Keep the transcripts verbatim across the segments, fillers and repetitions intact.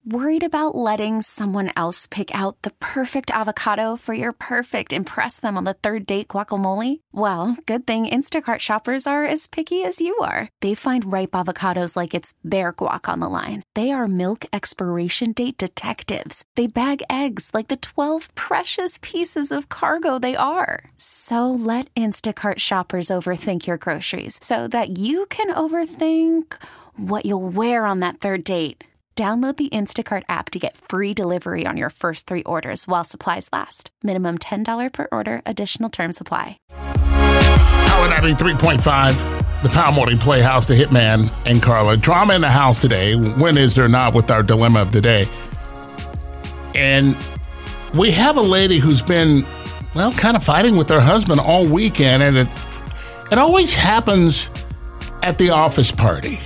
Worried about letting someone else pick out the perfect avocado for your perfect impress them on the third date guacamole? Well, good thing Instacart shoppers are as picky as you are. They find ripe avocados like it's their guac on the line. They are milk expiration date detectives. They bag eggs like the twelve precious pieces of cargo they are. So let Instacart shoppers overthink your groceries so that you can overthink what you'll wear on that third date. Download the Instacart app to get free delivery on your first three orders while supplies last. Minimum ten dollars per order. Additional terms apply. Power ninety-three point five, the Power Morning Playhouse, the Hitman and Carla. Drama in the house today. When is there not, with our dilemma of the day? And we have a lady who's been, well, kind of fighting with her husband all weekend. And it, it always happens at the office party.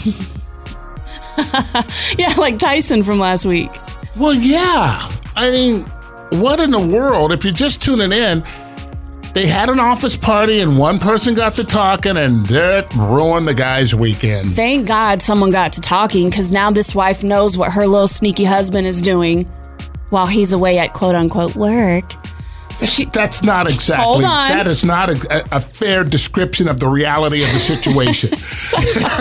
Yeah, like Tyson from last week. Well, yeah. I mean, what in the world? If you're just tuning in, they had an office party and one person got to talking and that ruined the guy's weekend. Thank God someone got to talking, because now this wife knows what her little sneaky husband is doing while he's away at quote-unquote work. So she, That's not exactly. Hold on. That is not a, a fair description of the reality of the situation. so,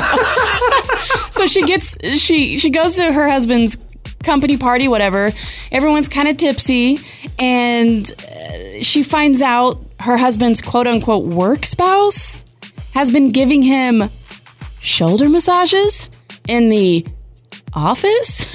so she gets she she goes to her husband's company party, whatever. Everyone's kind of tipsy, and uh, she finds out her husband's quote-unquote work spouse has been giving him shoulder massages in the office.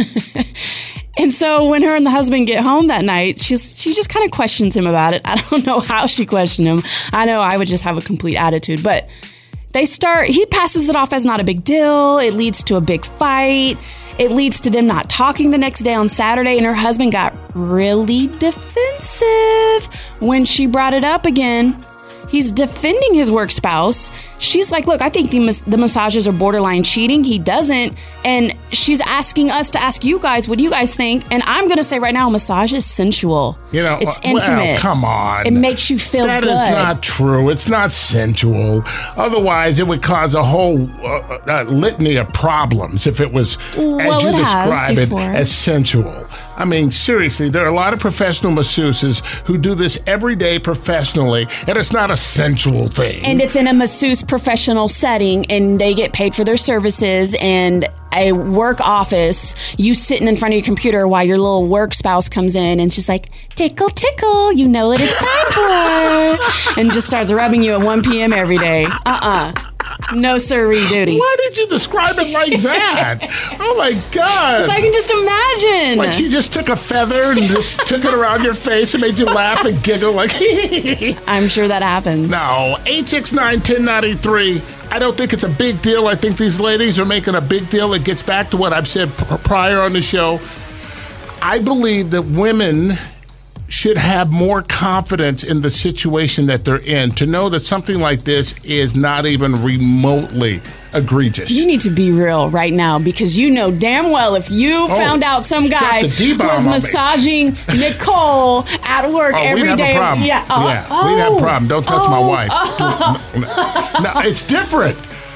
And so when her and the husband get home that night, she's she just kind of questions him about it. I don't know how she questioned him. I know I would just have a complete attitude. But they start, he passes it off as not a big deal. It leads to a big fight. It leads to them not talking the next day on Saturday. And her husband got really defensive when she brought it up again. He's defending his work spouse. She's like, look, I think the, mas- the massages are borderline cheating. He doesn't. And she's asking us to ask you guys what you guys think. And I'm going to say right now, massage is sensual. You know, it's well, intimate. Come on. It makes you feel that good. That is not true. It's not sensual. Otherwise, it would cause a whole uh, uh, litany of problems if it was, well, as you it describe it, before. as sensual. I mean, seriously, there are a lot of professional masseuses who do this every day professionally, and it's not a sensual thing. And it's in a masseuse professional setting, and they get paid for their services, and a work office, you sitting in front of your computer while your little work spouse comes in and she's like, tickle, tickle, you know what it's time for. And just starts rubbing you at one p.m. every day. Uh-uh. No sirree duty. Why did you describe it like that? Oh my God. Because I can just imagine. Like she just took a feather and just took it around your face and made you laugh and giggle like I'm sure that happens. No. eight six nine, one oh nine three. I don't think it's a big deal. I think these ladies are making a big deal. It gets back to what I've said pr- prior on the show. I believe that women should have more confidence in the situation that they're in, to know that something like this is not even remotely egregious. You need to be real right now, because you know damn well if you oh, found out some guy was massaging Nicole at work oh, every we'd day. have a problem. Yeah, oh, yeah oh, we'd have a problem. Don't touch oh, my wife. Oh. Do, no, no, it's different.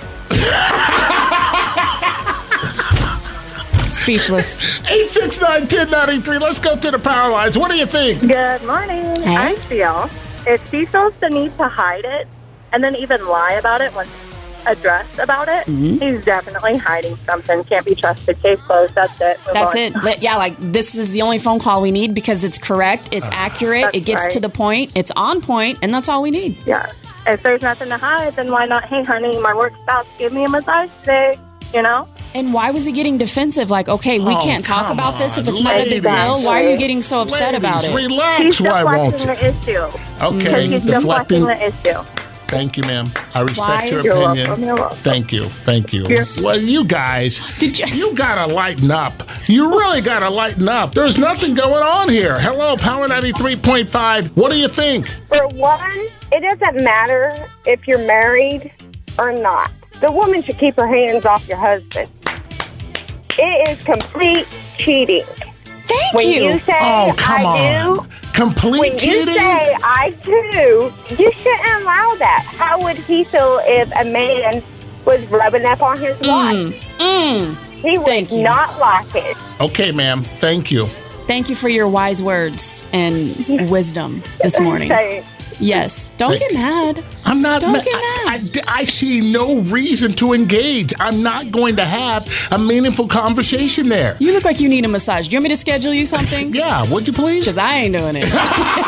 Speechless. eight six nine, one oh nine three. Let's go to the power lines. What do you think? Good morning. Hey. I feel if she feels the need to hide it and then even lie about it when addressed about it, mm-hmm. he's definitely hiding something. Can't be trusted. Case closed. That's it. Move That's on. it. Yeah, like this is the only phone call we need because it's correct, it's uh, accurate, it gets right. to the point, it's on point, and that's all we need. Yeah. If there's nothing to hide, then why not, hey, honey, my work spouse gave me a massage today, you know? And why was he getting defensive? Like, okay, we oh, can't talk about on. this if it's Ladies. not a big deal. Why are you getting so upset Ladies, about it? Relax. He's Why won't deflecting you? the issue. Okay. He's deflecting the issue. Thank you, ma'am. I respect Why your is- You're opinion. welcome. You're welcome. Thank you. Thank you. You're- Well, you guys, Did you- you gotta lighten up. You really gotta lighten up. There's nothing going on here. Hello, Power ninety-three point five. What do you think? For one, it doesn't matter if you're married or not. The woman should keep her hands off your husband. It is complete cheating. Thank when you. you say Oh, come I on. do, Complete when cheating? you say I do, you shouldn't allow that. How would he feel if a man was rubbing up on his wife? Mm. He would Thank you. not like it. Okay, ma'am. Thank you. Thank you for your wise words and wisdom this morning. Say, Yes. Don't Thank get mad. I'm not Don't ma- get I, mad. I, I see no reason to engage. I'm not going to have a meaningful conversation there. You look like you need a massage. Do you want me to schedule you something? Yeah, would you please? Because I ain't doing it.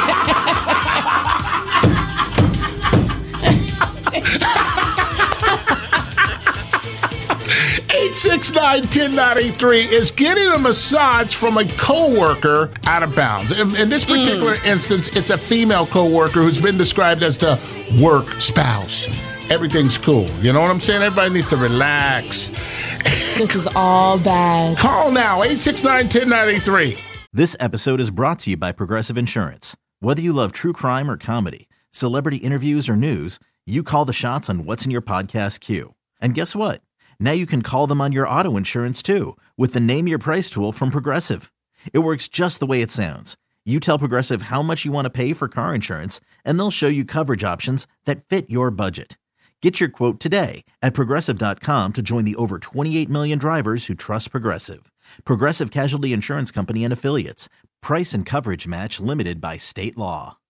eight six nine, one zero nine three is getting a massage from a coworker out of bounds. In, in this particular mm. instance, it's a female coworker who's been described as the work spouse. Everything's cool. You know what I'm saying? Everybody needs to relax. This is all bad. Call now, eight six nine, one zero nine three. This episode is brought to you by Progressive Insurance. Whether you love true crime or comedy, celebrity interviews or news, you call the shots on what's in your podcast queue. And guess what? Now you can call them on your auto insurance too with the Name Your Price tool from Progressive. It works just the way it sounds. You tell Progressive how much you want to pay for car insurance, and they'll show you coverage options that fit your budget. Get your quote today at Progressive dot com to join the over twenty-eight million drivers who trust Progressive. Progressive Casualty Insurance Company and Affiliates. Price and coverage match limited by state law.